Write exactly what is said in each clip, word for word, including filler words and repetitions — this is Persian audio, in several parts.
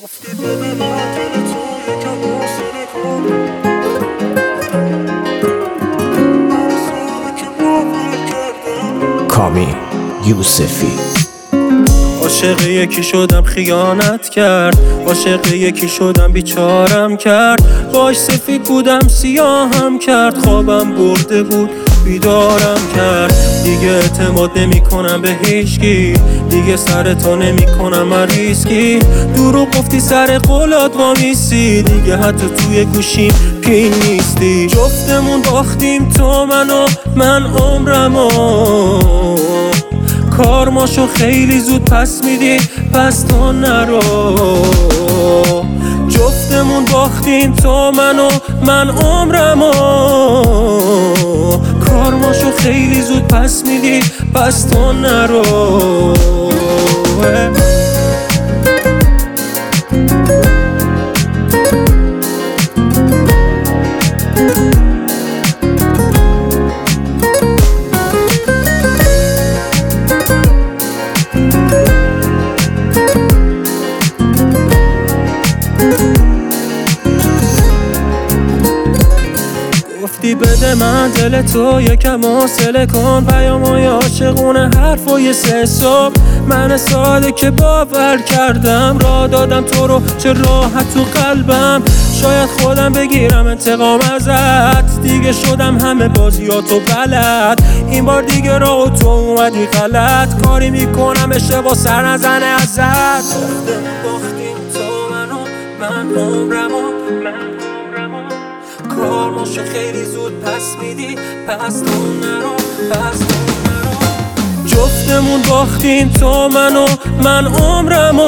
کامی یوسفی. عاشق یکی شدم خیانت کرد، عاشق یکی شدم بیچارم کرد، باش سفید بودم سیاهم کرد، خوابم برده بود بیدارم کرد. دیگه اعتماد نمی کنم به هیچکی، دیگه سرتو نمی کنم من ریسکی. دروغ گفتی سر قولات وامیسی، دیگه حتی توی گوشیم پین نیستی. جفتمون باختیم تو منو من عمرمو، کارماشو خیلی زود پس میدی پس تو نرو. جفتمون باختیم تو منو من عمرمو، کارماشو خیلی زود پس میدی پس تو نرو. گفتی بده من دل تو یکم حوصله کن، پیامای عاشقونه حرفای سه صبح. من ساده که باور کردم راه دادم تو رو چه راحت تو قلبم. شاید خودم بگیرم انتقام ازت، دیگه شدم همه بازیاتو بلد. این بار دیگه راه تو اومدی غلط، کاری میکنم اشتباه سر نزنه ازت. باختیم تو منو من عمرمو، کارماشو خیلی زود پس میدی پس تو نرو پس تو نرو. جفتمون باختیم تو منو من عمرمو،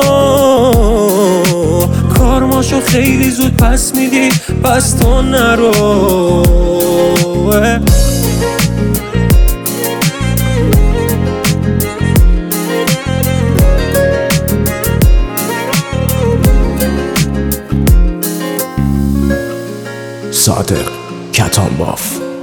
کارماشو خیلی زود پس میدی پس تو نرو. صادق کتان باف.